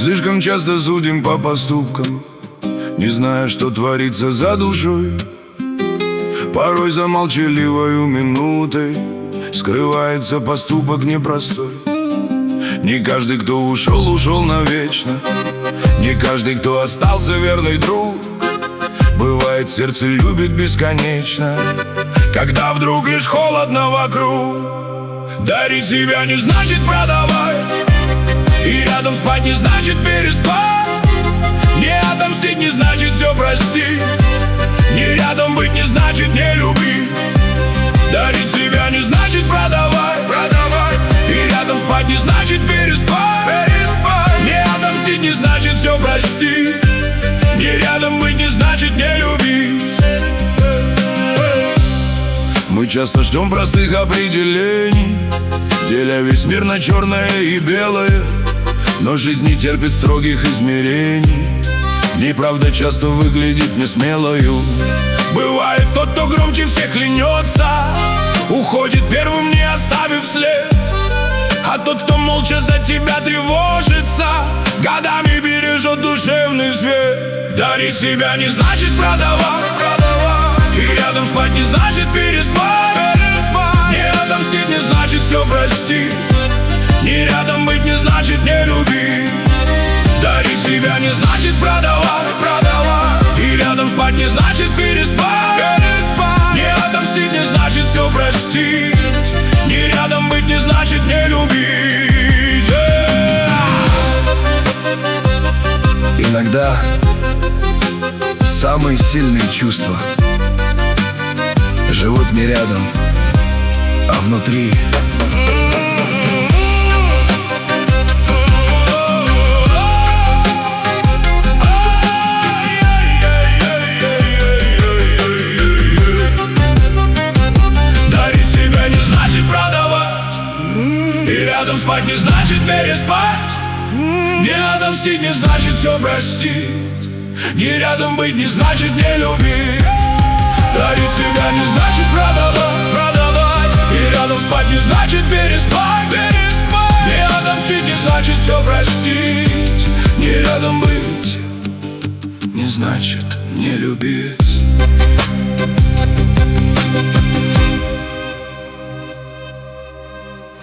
слишком часто судим по поступкам, не зная, что творится за душой. Порой за молчаливою минутой скрывается поступок непростой. Не каждый, кто ушел, ушел навечно. Не каждый, кто остался верный друг. Бывает, сердце любит бесконечно, когда вдруг лишь холодно вокруг. Дарить себя не значит продавать, и рядом спать не значит переспать. Не отомстить не значит все простить. Не рядом быть не значит не любить. Дарить себя не значит продавать, и рядом спать не значит переспать. Не отомстить не значит все простить. Не рядом быть не значит не любить. Мы часто ждем простых определений, деля весь мир на черное и белое. Но жизнь не терпит строгих измерений. Неправда часто выглядит несмелою. Бывает тот, кто громче всех клянется, уходит первым, не оставив след. А тот, кто молча за тебя тревожится, годами бережет душевный свет. Дарить себя не значит продавать, и рядом спать не значит переспать. Не отомстить не значит все простить. Не рядом быть не значит не любить. Дарить себя не значит продавать, и рядом спать не значит переспать. Не отомстить не значит все простить. Не рядом быть не значит не любить. Иногда самые сильные чувства живут не рядом, а внутри. И рядом спать не значит переспать. Не отомстить не значит все простить. Не рядом быть не значит не любить. Дарить себя не значит продавать, и рядом спать не значит переспать. Не отомстить не значит все простить. Не рядом быть не значит не любить.